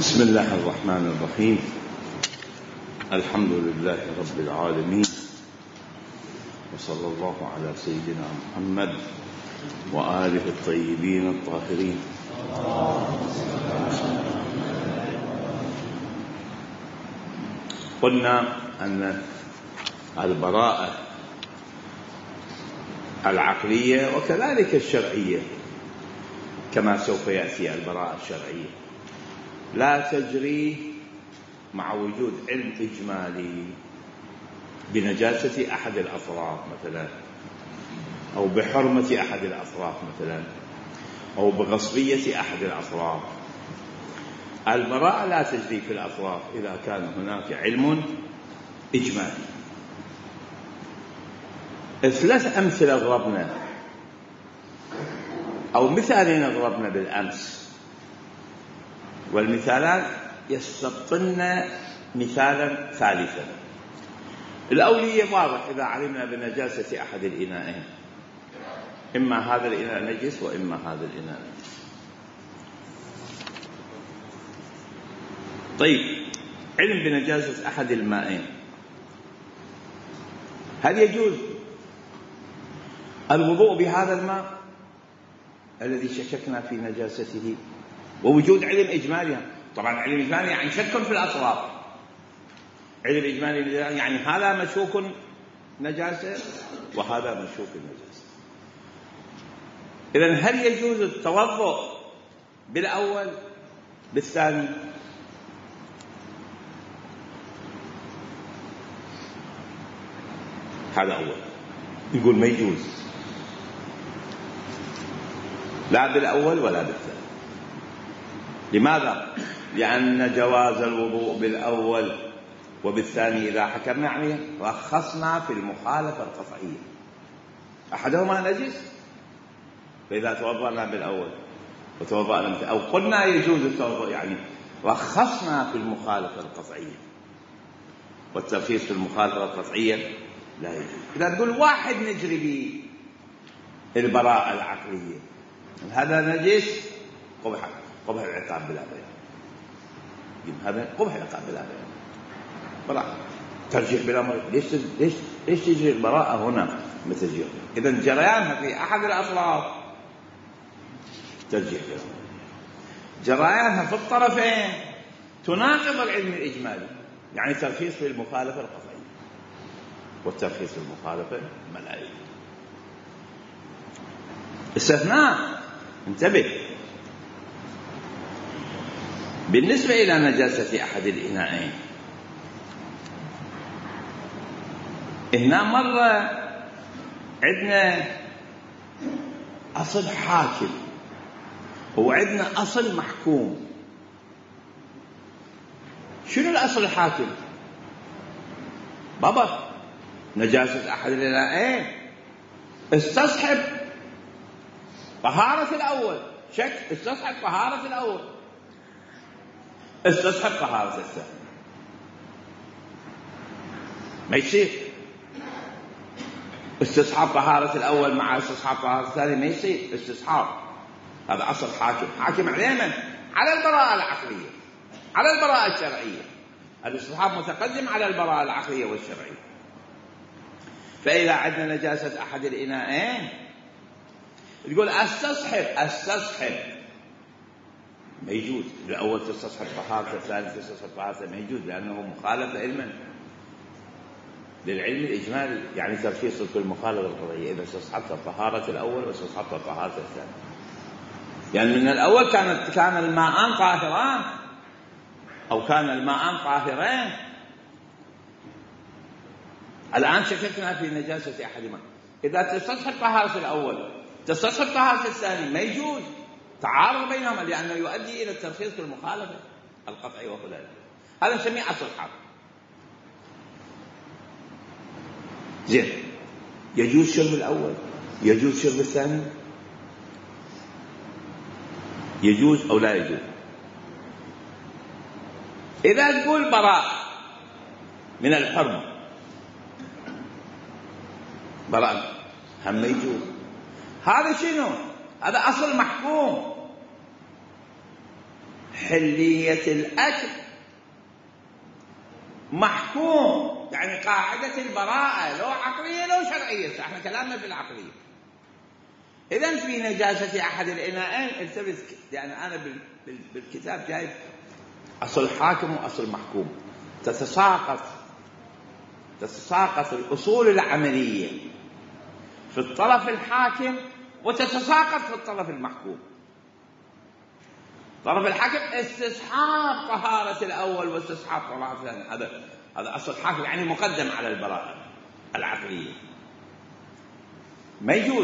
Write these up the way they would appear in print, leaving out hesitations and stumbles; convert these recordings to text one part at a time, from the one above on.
بسم الله الرحمن الرحيم. الحمد لله رب العالمين، وصلى الله على سيدنا محمد وآله الطيبين الطاهرين. قلنا أن البراءة العقلية وكذلك الشرعية، كما سوف يأتي البراءة الشرعية، لا تجري مع وجود علم إجمالي بنجاسة أحد الأطراف مثلا، أو بحرمة أحد الأطراف مثلا، أو بغصبية أحد الأطراف. البراءة لا تجري في الأطراف إذا كان هناك علم إجمالي. ثلاث أمثلة ضربنا، أو مثالين ضربنا بالأمس، والمثالان يستبطن مثالا ثالثا. الأولية واضح، إذا علمنا بنجاسة أحد الإناءين، إما هذا الإناء نجس وإما هذا الإناء نجس. طيب، علم بنجاسة أحد المائين، هل يجوز الوضوء بهذا الماء الذي شككنا في نجاسته ووجود علم إجمالي؟ طبعا علم إجمالي يعني شك في الأطراف، علم إجمالي يعني هذا مشكوك نجاسة وهذا مشكوك نجاسة. إذن هل يجوز التوضؤ بالأول بالثاني؟ هذا أول، يقول ما يجوز، لا بالأول ولا بالثاني. لماذا؟ لأن جواز الوضوء بالأول وبالثاني إذا حكمنا عليه رخصنا في المخالفة القطعية، أحدهما نجس، فإذا توضأنا بالأول وتوضأنا أو قلنا يجوز التوضؤ، يعني رخصنا في المخالفة القطعية، والترخيص في المخالفة القطعية لا يجوز. إذا تقول واحد نجري به البراءة العقلية، هذا نجس، قبح العقاب بلا بيان، هذا قبح العقاب بلا بيان، براءة ترجيح بلا مرة. ليش تجري البراءة هنا متجري؟ إذا جريانها في أحد الأطراف ترجيح بلا مرة، جريانها في الطرفين تناقض العلم الإجمالي، يعني ترخيص في المخالفة القطعية والترخيص في المخالفة الملائية. استثناء، انتبه، بالنسبة إلى نجاسة أحد الإناءين، هنا مرة عندنا أصل حاكم وعندنا أصل محكوم. شنو الأصل الحاكم؟ بابا، نجاسة أحد الإناءين استصحب طهارة الأول، شك استصحب طهارة الأول، استصحب طهارة الثاني، ما يصير استصحاب طهارة الأول مع استصحاب طهارة الثاني، ما يصير استصحاب. هذا أصل حاكم، حاكم على من؟ على البراءة العقلية، على البراءة الشرعية. الاستصحاب متقدم على البراءة العقلية والشرعية. فإذا عندنا نجاسة أحد الإناءين تقول استصحب، ما يجوز. الأول تستصحب طهارة، الثاني تستصحب طهارة، ما يجوز، لأنه مخالف علما للعلم الإجمالي، يعني ترخيص في المخالفة القطعية. إذا استصحبت طهارة الأول واستصحبت طهارة الثاني، يعني من الأول كان الماءان طاهران، أو كان الماءان طاهرين، الآن شككنا في نجاسة أحدهما. إذا تستصحب طهارة الأول تستصحب طهارة الثاني، ما يجوز تعارض بينهما، لأنه يؤدي إلى الترخيص في المخالفة القطعي وخلافه. هذا نسميه أصل حاكم. زين، يجوز شرب الأول، يجوز شرب الثاني، يجوز أو لا يجوز؟ إذا تقول براء من الحرمة، براء هم يجوز. هذا شنو؟ هذا أصل محكوم، حلية الأكل محكوم، يعني قاعدة البراءة لو عقلية لو شرعية، احنا كلامنا بالعقلية. إذن في نجاسة أحد الإناءين التبس، يعني أنا بالكتاب جايب أصل حاكم وأصل محكوم، تتساقط الأصول العملية في الطرف الحاكم وتتساقط في الطرف المحكوم. طرف الحاكم استصحاب طهارة الأول واستصحاب طهارة الثاني، هذا أصل حاكم، يعني مقدم على البراءة العقلية، ما يجوز.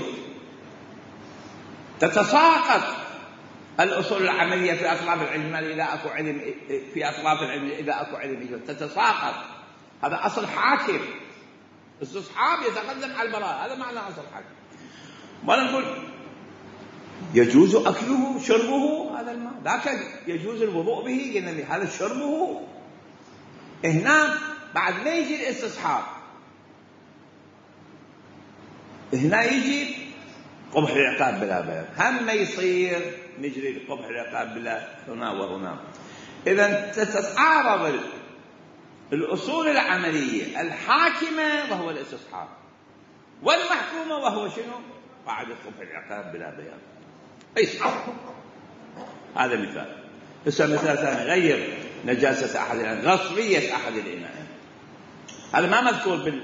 تتساقط الأصول العملية في أطراف العلم إذا أكو علم، في أطراف العلم إذا أكو علم يجوز، تتساقط. هذا أصل حاكم، استصحاب يتقدم على البراءة، هذا معنى أصل حاكم. ولا نقول يجوز أكله شربه هذا الماء، ذاك يجوز الوضوء به، قلنا هذا شربه. هنا بعد ما يجي الاستصحاب، هنا يجي قبح العقاب بلا بيان، هم ما يصير نجري قبح العقاب بلا هنا وهنا. إذن تتعارض الأصول العملية الحاكمة وهو الاستصحاب، والمحكومة وهو شنو؟ قاعدة قبح العقاب بلا بيان. أي صح، هذا مثال. مثال ثاني، غير نجاسة أحد الإناءين، غصبية أحد الإناءين، هذا ما مذكور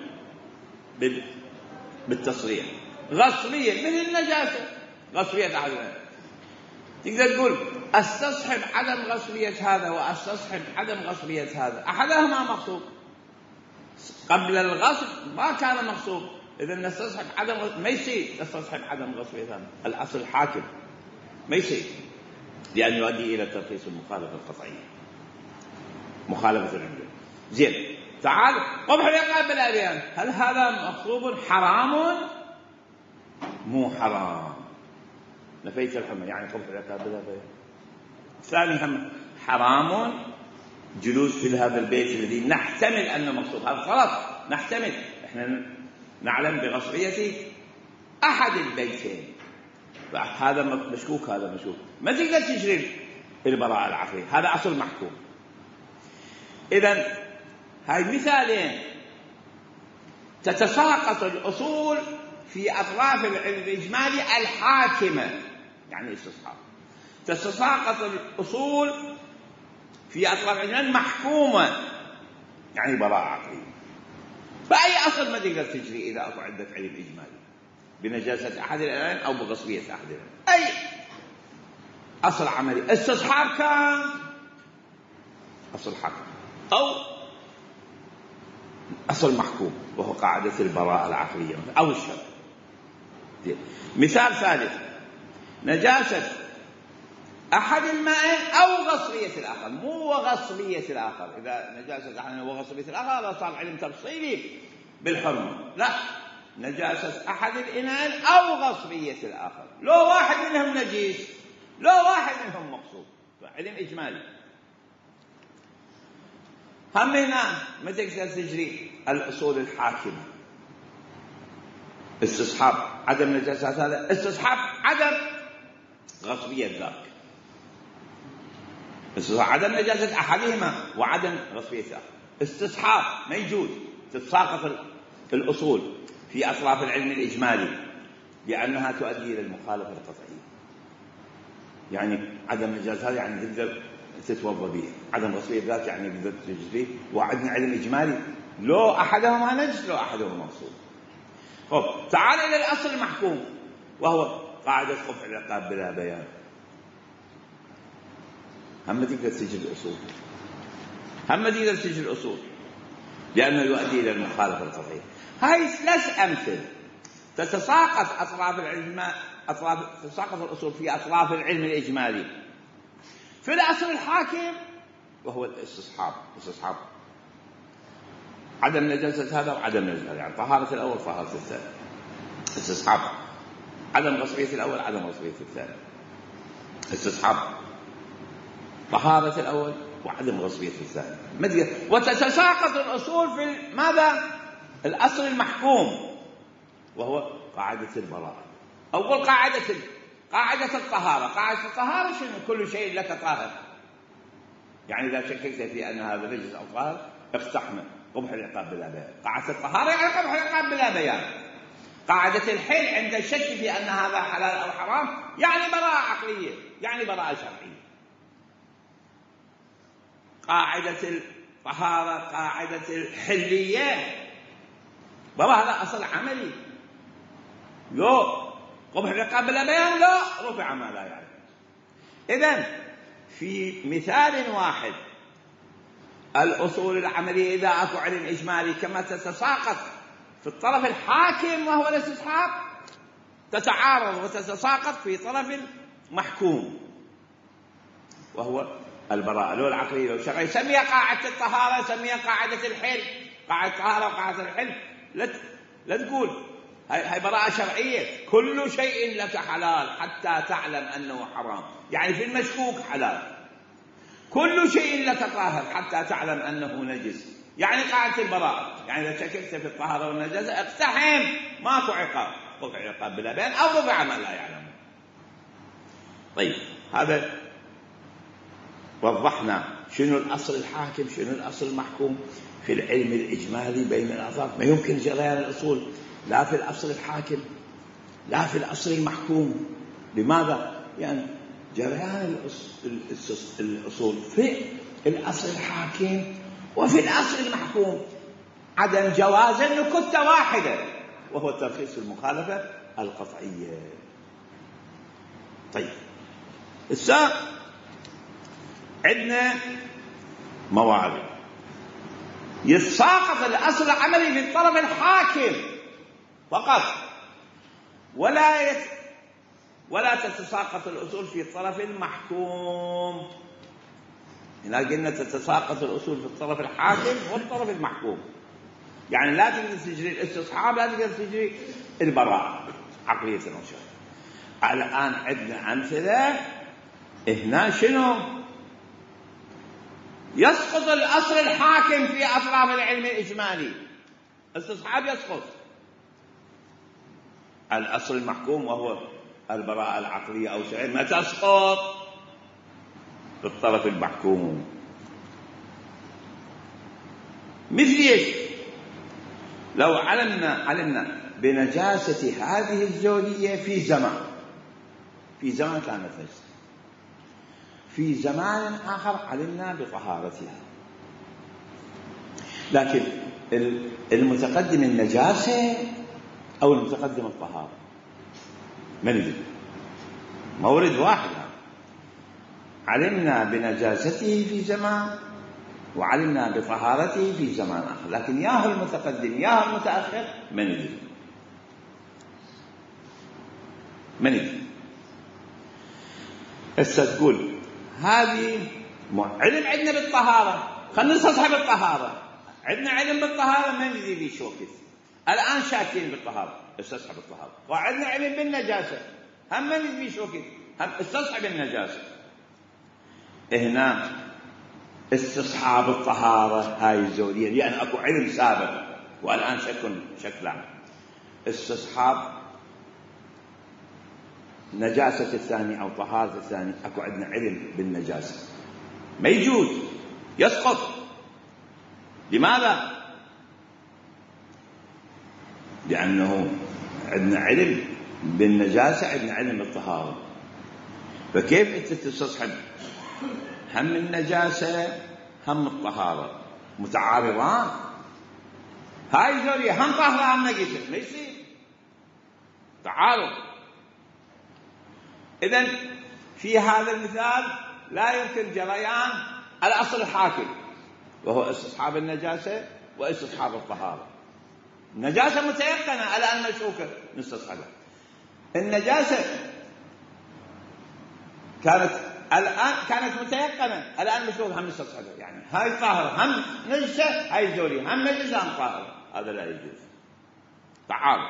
بالتصريح. غصبية مثل النجاسة، غصبية أحد الإناءين. تقدر تقول استصحب عدم غصبية هذا واستصحب عدم غصبية هذا، أحدهما مغصوب، قبل الغصب ما كان مغصوب، إذا نستصحب عدم ما يصير نستصحب عدم غصبية هذا. الأصل الحاكم ما يصير، لأن يؤدي إلى ترخيص المخالفة القطعية، مخالفة العمل. زين، تعال قبح العقاب بلا بيان، هل هذا مغصوب حرام؟ مو حرام، نفيت الحرمة، يعني قبح العقاب بلا بيان. ثاني هم حرام جلوس في هذا البيت الذي نحتمل أنه مغصوب، هذا غلط، نحتمل، احنا نعلم بغصبية أحد البيتين، هذا مشكوك هذا مشكوك، ما تقدر تجري البراءة العقلية، هذا أصل محكوم. إذن هاي مثالين تتساقط الأصول في أطراف الإجمالي الحاكمة، يعني استصحاب، تتساقط الأصول في أطراف الإجمالي محكومة، يعني براءة عقلية. فأي أصل ما تقدر تجري إذا أكو عندك علم إجمالي بنجاسة أحد الإناءين أو بغصبية أحد الإناءين. أي أصل عملي، استصحاب كان أصل حكم أو أصل محكوم، وهو قاعدة البراءة العقلية أو الشرع. مثال ثالث، نجاسة أحد المائين أو غصبية الآخر، مو غصبية الآخر. إذا نجاسة أحد وغصبية الآخر هذا صار علم تفصيلي بالحرمة، لا، نجاسة أحد الإناءين أو غصبية الآخر، لو واحد منهم نجيس لو واحد منهم مقصود، علم إجمالي. هم هنا ما تقدر تجري الأصول الحاكمة، استصحاب عدم نجاسة هذا، استصحاب عدم غصبية ذاك، استصحاب عدم نجاسة أحدهما وعدم غصبية ذاك، استصحاب ما يجوز. تتساقط الأصول في أطراف العلم الإجمالي لأنها تؤدي إلى المخالفة القطعية، يعني عدم نجاسة هذا يعني تقدر تتوضا به، عدم غصبية ذات يعني تقدر تجزيه، وعندنا علم إجمالي لو أحدهما نجس لو أحدهما مغصوب. طب تعال إلى الأصل المحكوم وهو قاعدة قبح العقاب بلا بيان. هم تقدر تجي الأصول، هم تقدر تجي الأصول لأنه يؤدي إلى المخالفة القطعية. هاي ثلاث أمثل تتساقط أطراف العلم، تتساقط الأصول في أطراف العلم الإجمالي في الأصل الحاكم وهو الاستصحاب، استصحاب عدم نجاسة هذا وعدم نجاسة، يعني طهارة الأول طهارة الثاني، استصحاب عدم غصبية الأول عدم غصبية الثاني، استصحاب طهارة الأول وعدم غصبية الثاني، وتتساقط الأصول في ماذا؟ الأصل المحكوم وهو قاعدة البراءة. أول قاعدة الطهارة، قاعدة الطهارة شنو؟ كل شيء لك طاهر، يعني إذا شككت في أن هذا نجس أو طاهر اقتحمه، قبح العقاب بلا بيان. قاعدة الطهارة يعني قبح العقاب بلا بيان. قاعدة الحل عند الشك في أن هذا حلال أو حرام يعني براءة عقلية، يعني براءة شرعية. قاعدة الطهارة قاعدة الحلية براءة، هذا أصل عملي. لو قبح العقاب بلا بيان لا رفع ما لا يعلم. إذن في مثال واحد الأصول العملية إذا أكو علم إجمالي كما تتساقط في الطرف الحاكم وهو الاستصحاب، تتعارض وتتساقط في طرف المحكوم وهو البراءة، لو العقلية لو الشرعية. سميها قاعدة الطهارة، سميها قاعدة الحل، قاعدة الطهارة وقاعدة الحل. لا تقول هاي براءة شرعية. كل شيء لك حلال حتى تعلم أنه حرام، يعني في المشكوك حلال. كل شيء لك طاهر حتى تعلم أنه نجس، يعني قاعدة البراءة. يعني إذا شككت في الطهارة والنجاسة اقتحم، ماكو عقاب، رفع عقاب بلا بيان أو رفع ما لا يعلم. طيب هذا وضحنا شنو الأصل الحاكم شنو الأصل المحكوم في العلم الإجمالي بين الأطراف. ما يمكن جريان الأصول لا في الأصل الحاكم لا في الأصل المحكوم. لماذا؟ يعني جريان الأصول في الأصل الحاكم وفي الأصل المحكوم عدم جواز النكتة واحدة، وهو ترخيص المخالفة القطعية. طيب عندنا موارد يتساقط الأصل العملي في الطرف الحاكم فقط، ولا تتساقط الأصول في الطرف المحكوم. هنا قلنا تتساقط الأصول في الطرف الحاكم والطرف المحكوم، يعني لا تقدر تجري الاستصحاب لا تقدر تجري البراءة عقلية وشرعية. الآن عندنا أمثلة. هنا شنو يسقط الأصل الحاكم في أطراف العلم الإجمالي؟ الاستصحاب يسقط. الأصل المحكوم وهو البراءة العقلية أو شيء ما تسقط في الطرف المحكوم. مثل ايش؟ لو علمنا بنجاسة هذه الزوجية في زمان كانت نجسة، في زمان آخر علمنا بطهارتها، لكن المتقدم النجاسة أو المتقدم الطهارة ما ندري، مورد واحد. علمنا بنجاسته في زمان وعلمنا بطهارته في زمان آخر، لكن ياهو المتقدم ياهو المتأخر ما ندري. هسه تقول هذه علم عندنا بالطهارة، خلينا نستصحب الطهارة. عندنا علم بالطهارة ما ندري به شوكت، الآن شاكين بالطهارة استصحب الطهارة. وعندنا علم بالنجاسة هم ما ندري به شوكت، هم استصحب النجاسة. هنا استصحاب الطهارة هاي الزوجية، يعني أكو علم سابق والآن شكلا استصحاب نجاسة الثاني أو طهارة الثاني. أكو عندنا علم بالنجاسة ما يجوز يسقط. لماذا؟ لأنه عندنا علم بالنجاسة عندنا علم بالطهارة، فكيف أنت تستصحب هم النجاسة هم الطهارة متعارضان؟ هاي زورية هم طهرة هم نجسة، ما يصير تعارض. إذن في هذا المثال لا يمكن جريان الأصل الحاكم وهو استصحاب النجاسة واستصحاب الطهارة. النجاسة متيقنة الآن مشوكة نستصحبها. النجاسة الآن كانت متيقنة الآن مشوكة هم نستصحبها. يعني هاي طاهرة هم نجسة، هاي زورية هم نجسة هم طاهرة، هذا لا يجوز تعارض.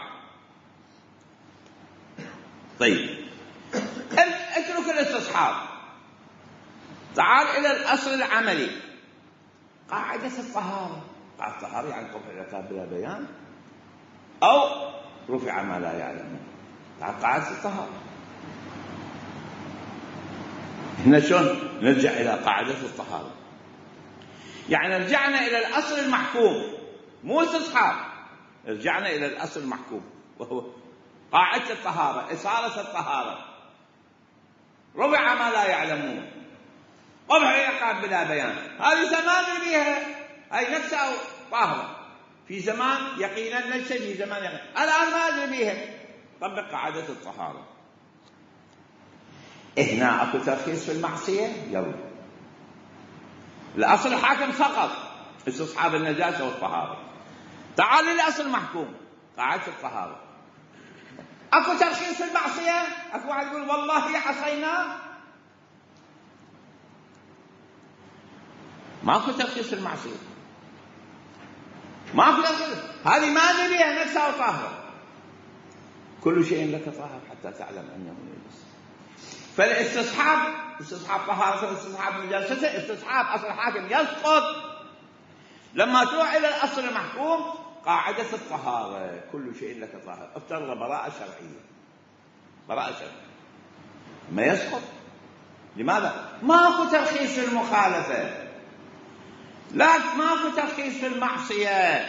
طيب اترك الاستصحاب، تعال إلى الأصل العملي. قاعدة الطهارة، قاعدة الطهارة يعني قبح العقاب بلا بيان أو رفع ما لا يعلم. تعال قاعدة الطهارة. هنا شلون نرجع إلى قاعدة الطهارة؟ يعني رجعنا إلى الأصل المحكوم، مو استصحاب، رجعنا إلى الأصل المحكوم وهو قاعدة الطهارة، إصالة الطهارة، ربع ما لا يعلمون، قبح العقاب بلا بيان. هذه زمان بها، هاي نفسها طاهرة، في زمان يقينا نفسه، في زمان يقينا. الآن ما أدري بها، طبق قاعدة الطهارة. هنا أكو ترخيص في المعصية، يلا الأصل الحاكم سقط، استصحاب النجاسة والطهارة. تعال للأصل المحكوم، قاعدة الطهارة. أكو ترخيص في المعصية، أكو واحد يقول والله عصينا، ماكو ترخيص في المعصية، ماكو ترخيص. هذه ما نبيها نفسها وطاهرة. كل شيء لك طاهر حتى تعلم أنه نجس. فالاستصحاب، استصحاب طهارة، استصحاب نجاسته، استصحاب أصل الحاكم يسقط لما تروح إلى الأصل المحكوم، قاعدة الطهارة، كل شيء لك طاهر. افترض براءة شرعية، براءة شرعية ما يسقط. لماذا؟ ماكو ترخيص في المخالفة، لا ماكو ترخيص في المعصية.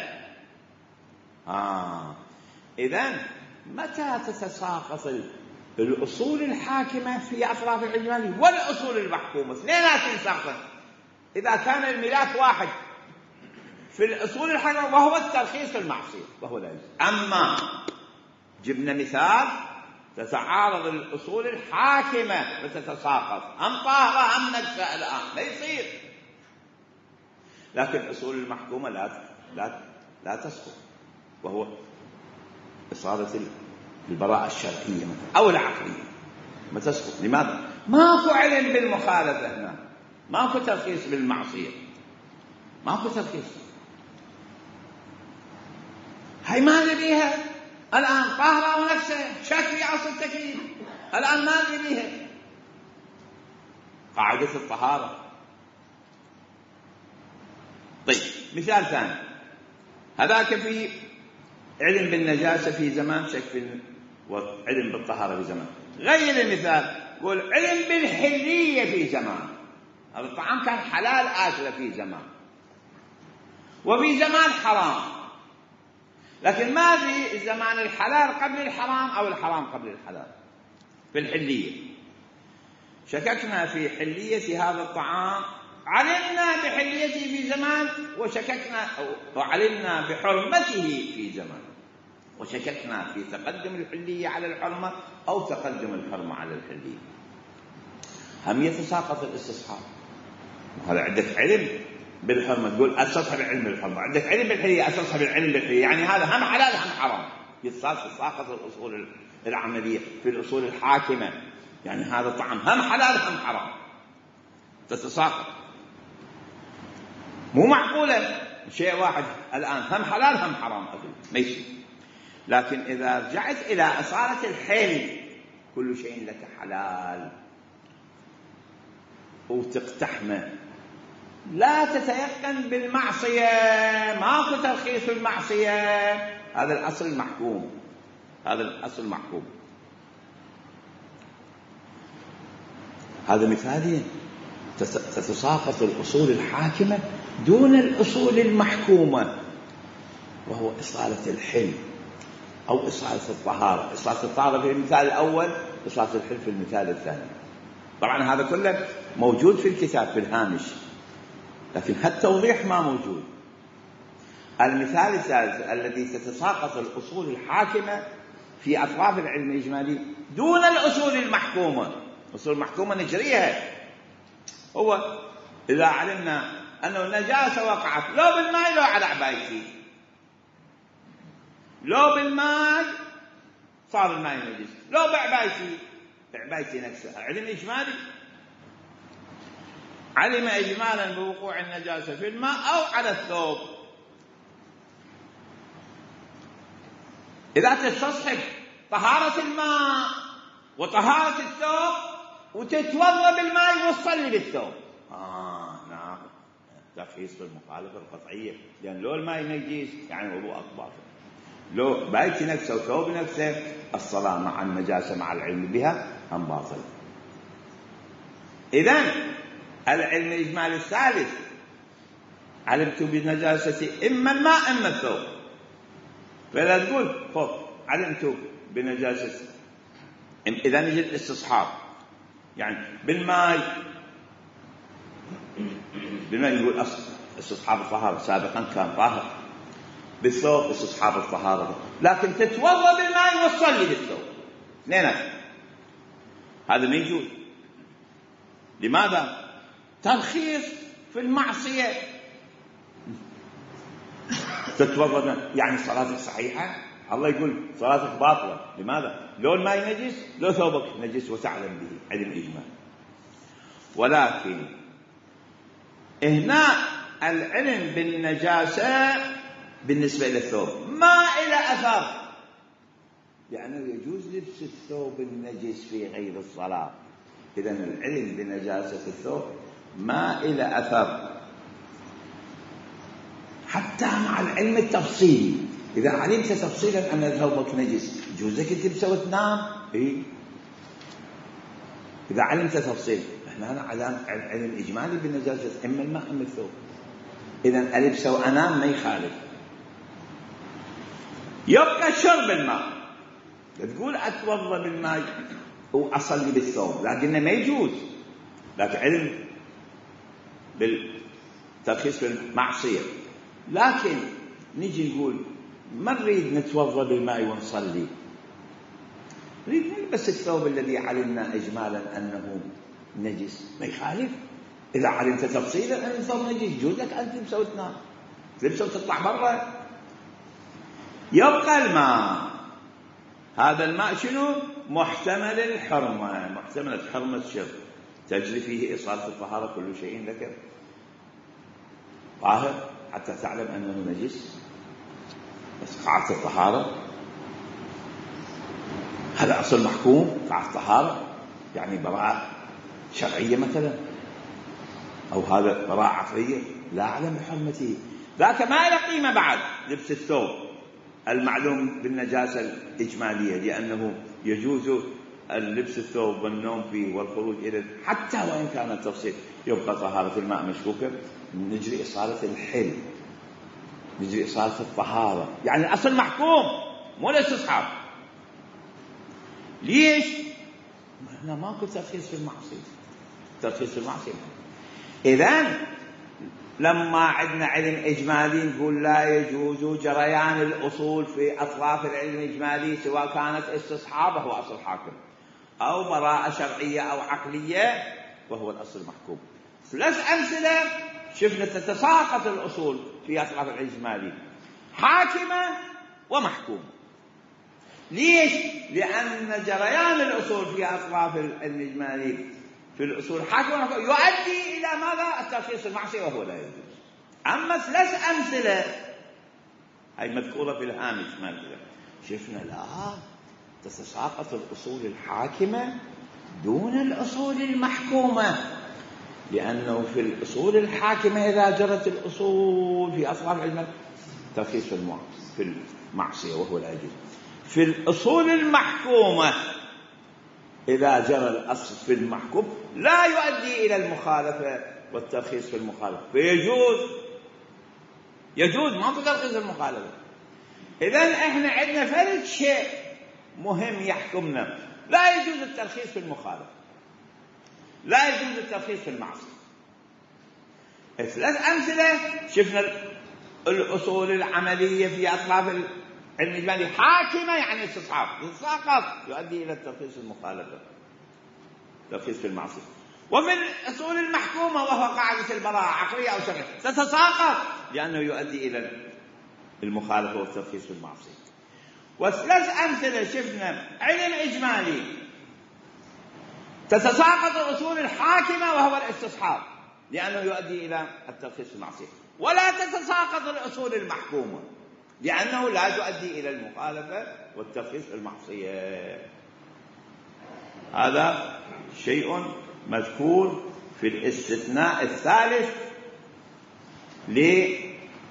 إذن متى تتساقط الأصول الحاكمة في أطراف العلماني والأصول المحكومة؟ اثنين لا تنساقط. إذا كان الملاك واحد في الأصول الحاكمة وهو الترخيص في المعصية وهو لا يجوز. أما جبنا مثال تتعارض الأصول الحاكمة وتتساقط، أم طاهرة أم نجسة الآن لا يصير. لكن الأصول المحكومة لا تسقط، وهو إصالة البراءة الشرعية مثلا أو العقلية ما تسقط. لماذا؟ ماكو علم بالمخالفة هنا، ماكو ترخيص بالمعصية، ماكو ترخيص. هاي ما نبيها الآن، طاهرة ونفسها، شك في عصر التكليف، الآن ما نبيها. قاعدة الطهارة. طيب مثال ثاني، هذاك في علم بالنجاسة في زمان، شك وعلم بالطهارة في زمان. غير المثال، قول علم بالحلية في زمان، هذا الطعام كان حلال آكله في زمان، وفي زمان حرام، لكن ما في زمان الحلال قبل الحرام أو الحرام قبل الحلال. في الحلية شككنا في حلية هذا الطعام، علمنا بحليته في زمان وشككنا، وعلمنا بحرمته في زمان وشككنا في تقدم الحلية على الحرمة أو تقدم الحرمة على الحلية. هم يتساقط الاستصحاب. هذا عندك علم بالحرمة تقول أساسها بعلم الحرمة، عندك علم بالحلية أساسها بالعلم بالحلية، يعني هذا هم حلال هم حرام. يتساقط الأصول العملية في الأصول الحاكمة، يعني هذا الطعام هم حلال هم حرام، تتساقط. مو معقولة شيء واحد الآن هم حلال هم حرام أبدا، ما يصير. لكن إذا رجعت إلى أصالة الحل، كل شيء لك حلال وتقتحمه، لا تتيقن بالمعصية، ماكو ترخيص المعصية. هذا الأصل المحكوم، هذا الأصل المحكوم. هذا مثالين، تتساقط الأصول الحاكمة دون الأصول المحكومة، وهو إصالة الحل أو إصالة الطهارة. إصالة الطهارة في المثال الأول، إصالة الحل في المثال الثاني. طبعا هذا كله موجود في الكتاب في الهامش، لكن هالتوضيح ما موجود. المثال الثالث الذي تتساقط الأصول الحاكمة في أطراف العلم الإجمالي دون الأصول المحكومة. الأصول المحكومة نجريها، هو إذا علمنا أنه النجاسة وقعت لو بالماء لو على عبايتي، لو بالماء صار الماء نجس، لو بعبايتي نفسها، علم إجمالي. علم إجمالا بوقوع النجاسة في الماء أو على الثوب. إذا تستصحب طهارة الماء وطهارة الثوب وتتوضأ بالماء وتصلي بالثوب، نعم، ترخيص بالمخالفة القطعية، لأن لو الماء نجس يعني وضوءك باطل، لو بايتي نفسه وثوب نفسه الصلاة مع النجاسة مع العلم بها هم باطل. إذن العلم الإجمالي الثالث علمت بنجاسة إما الماء إما الثوب. فإذا تقول علمت بنجاسة، إذا نجي الاستصحاب يعني بالماء يقول أصل استصحاب الطهارة سابقا كان طاهر، بالثوب استصحاب الطهارة، لكن تتوضأ بالماء وتصلي بالثوب اثنين، هذا ما يجوز. لماذا؟ ترخيص في المعصية. تتوضأ يعني صلاتك صحيحة، الله يقول صلاتك باطلة. لماذا؟ لو الماء نجس، لو ثوبك نجس وتعلم به، علم إجمال. ولكن هنا العلم بالنجاسة بالنسبة إلى الثوب ما إلى أثر، لأنه يجوز لبس الثوب النجس في غير الصلاة. إذن العلم بنجاسة الثوب ما إلى أثر، حتى مع العلم التفصيلي. إذا علمت تفصيلا أن ثوبك نجس يجوز لك تلبسه وتنام. إذا علمت تفصيل، إحنا هنا علم إجمالي بالنجاسة إما الماء إما الثوب. إذن ألبسه وأنام ما يخالف. يبقى شرب الماء. تقول أتوضأ بالماء وأصلي بالثوب، لكنه ما يجوز. لكن علم بالترخيص في المعصية. لكن نيجي نقول ما نريد نتوضأ بالماء ونصلي، نريد نلبس الثوب الذي علمنا إجمالا أنه نجس، ما يخالف. إذا علمت تفصيلا أن الثوب نجس يجوز لك أن تلبسه وتنام، تلبسه وتطلع برا. يبقى الماء، هذا الماء شنو؟ محتمل الحرمة، محتمل حرمة الشرب، تجري فيه إصالة الطهارة، كل شيء ذكر طاهر حتى تعلم أنه نجس، بس قاعدة الطهارة هذا أصل محكوم. قاعدة الطهارة يعني براءة شرعية مثلا، أو هذا براءة عقلية لا أعلم بحرمته. ذاك ما له قيمة بعد لبس الثوب المعلوم بالنجاسة الإجمالية، لأنه يجوز اللبس الثوب والنوم فيه والخروج إليه حتى وإن كان التفصيل. يبقى طهارة الماء مشكوكة، نجري إصالة الحل، نجري إصالة الطهارة، يعني الأصل محكوم مو الاستصحاب. ليش؟ هنا ماكو ترخيص في المعصية، ترخيص في المعصية. إذن لما عندنا علم إجمالي نقول لا يجوز جريان الأصول في أطراف العلم الإجمالي، سواء كانت استصحاب وهو أصل حاكم، أو براءة شرعية أو عقلية وهو الأصل المحكوم. ثلاث أمثلة شفنا تتساقط الأصول في أطراف العلم الإجمالي، حاكمة ومحكومة. ليش؟ لأن جريان الأصول في أطراف العلم الإجمالي في الأصول حاكمة يؤدي إلى ماذا؟ الترخيص المعصية وهو لا يجوز. أما ثلاث أمثلة هاي مذكورة في الهامش مالك، شفنا لا تتساقط الأصول الحاكمة دون الأصول المحكومة، لأنه في الأصول الحاكمة إذا جرت الأصول في أطراف العلم ترخيص في المعصية وهو لا يجوز. في الأصول المحكومة إذا جرى الأصل في المحكوم لا يؤدي إلى المخالفة والترخيص في المخالفة، يجوز ما ترخيص المخالفة. إذن إحنا عندنا فرد شيء مهم يحكمنا، لا يجوز الترخيص في المخالفة، لا يجوز الترخيص في المعصية. ثلاث أمثلة شفنا الأصول العملية في أطراف العلم الإجمالي حاكمة يعني استصحاب، تتساقط يؤدي إلى الترخيص في المخالفة، ترخيص في المعصية. وفي الأصول المحكومة وهو قاعدة البراءة عقلية أو شرعية تتساقط لأنه يؤدي إلى المخالفة والترخيص في المعصية. وثلاث أمثلة شفنا علم إجمالي تتساقط الأصول الحاكمة وهو الاستصحاب لأنه يؤدي إلى الترخيص في المعصية، ولا تتساقط الأصول المحكومة لأنه لا يؤدي إلى المخالفة والترخيص في المعصية. هذا شيء مذكور في الاستثناء الثالث لقاعدة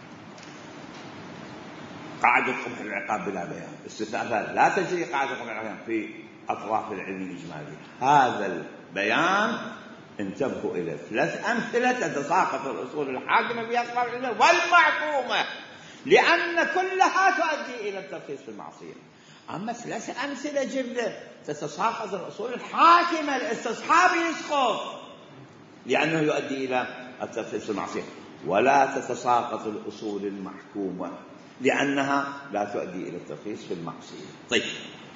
قبح العقاب بلا بيان. استثناء ثالث لا تجري قاعدة قبح العقاب في أطراف العلم الإجمالي. هذا البيان انتبهوا إلى 3 أمثلة تتساقط الأصول الحاكمة في أسباب العلة والمحكومة، لأن كلها تؤدي إلى الترخيص في المعصية. أما 3 أمثلة جبلة تتساقط الأصول الحاكمة، الاستصحاب يسقط لأنه يؤدي إلى الترخيص في المعصية، ولا تتساقط الأصول المحكومة لأنها لا تؤدي إلى الترخيص في المعصية. طيب،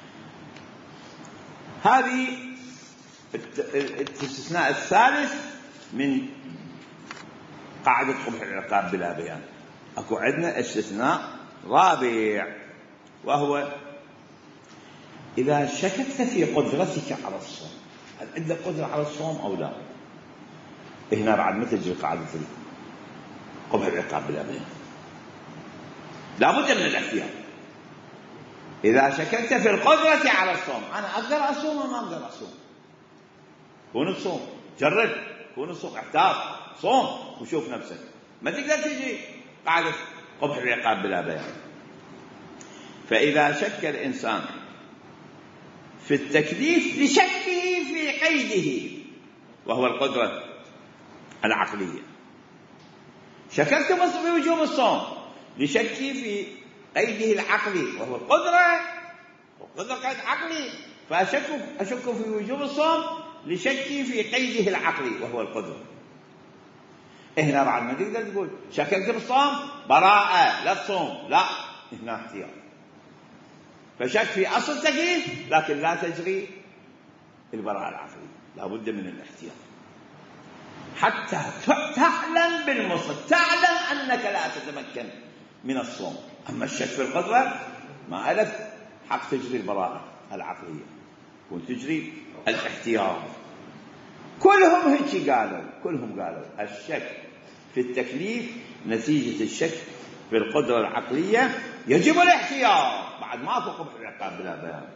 هذه الاستثناء الثالث من قاعدة قبح العقاب بلا بيان. أكو عندنا استثناء رابع، وهو إذا شككت في قدرتك على الصوم، هل عندك قدرة على الصوم أو لا؟ هنا بعد ما تجري قاعدة قبح العقاب بلا بيان، لابد من الاحتياط. إذا شككت في القدرة على الصوم، أنا أقدر أصوم وما أقدر أصوم، كون الصوم، جرب كون الصوم، احتاط صوم وشوف نفسك، ما تقدر تجي قاعدة قبح العقاب بلا بيان. فإذا شك الإنسان في التكليف لشكه في قيده وهو القدرة العقلية، شككت في وجوب الصوم لشكه في قيده العقلي وهو القدرة، والقدرة قيد عقلي، فأشك في وجوب الصوم لشكي في قيده العقلي وهو القدرة. هنا بعد ما تقدر تقول شككت بالصوم براءة لا تصوم، لا، هنا احتياط. فشك في أصل التكليف لكن لا تجري البراءة العقلية، لا بد من الاحتياط حتى تعلم بالمصدر، تعلم أنك لا تتمكن من الصوم. أما الشك في القدرة ما لك حق تجري البراءة العقلية وتجري الاحتياط. كلهم هيك قالوا، كلهم قالوا الشك في التكليف نتيجة الشك في القدرة العقلية يجب الاحتياط، بعد ما أكو قبح العقاب بلا بيان.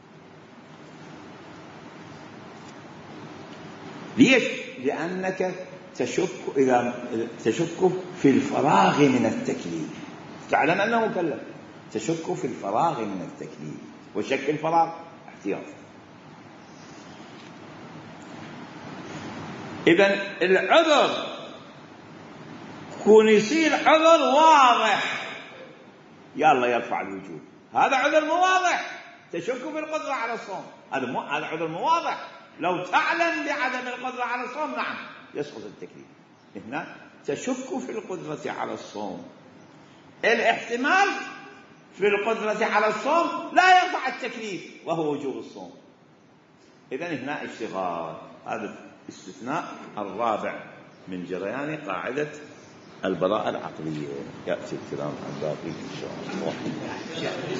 ليش؟ لأنك تشك في الفراغ من التكليف، تعلم أنه مكلف، تشك في الفراغ من التكليف، وشك الفراغ احتياط. إذن العذر كون يصير عذر واضح يلا يرفع الوجوب، هذا عذر مو واضح، تشك في القدرة على الصوم، هذا عذر مو واضح. لو تعلم بعدم القدرة على الصوم نعم يسقط التكليف. هنا تشك في القدرة على الصوم، الاحتمال في القدرة على الصوم لا يرفع التكليف وهو وجوب الصوم. إذن هنا اشتغال. هذا الاستثناء الرابع من جريان قاعدة البراءة العقلية. يأتي الكلام عن باقي إن شاء الله.